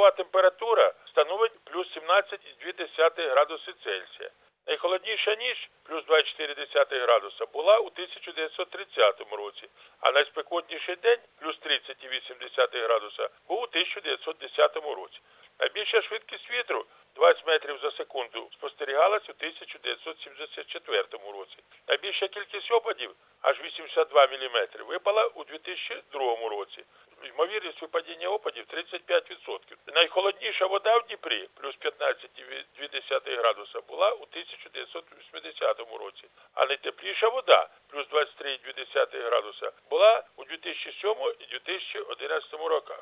Добова температура становить плюс 17,2 градуси Цельсія. Найхолодніша ніч, плюс 2,4 градуса, була у 1930 році, а найспекотніший день, плюс 30,8 градуса, був у 1910 році. Найбільша швидкість вітру, 20 метрів за секунду, спостерігалась у 1974 році. Найбільша кількість опадів, аж 82 мм, випала у 2002 році. Ймовірність випадіння опадів 35%. Найхолодніша вода в Дніпрі, плюс 15,2 градуса, була у 1980 році, а найтепліша вода, плюс 23,2 градуса, була у 2007 і 2011 роках.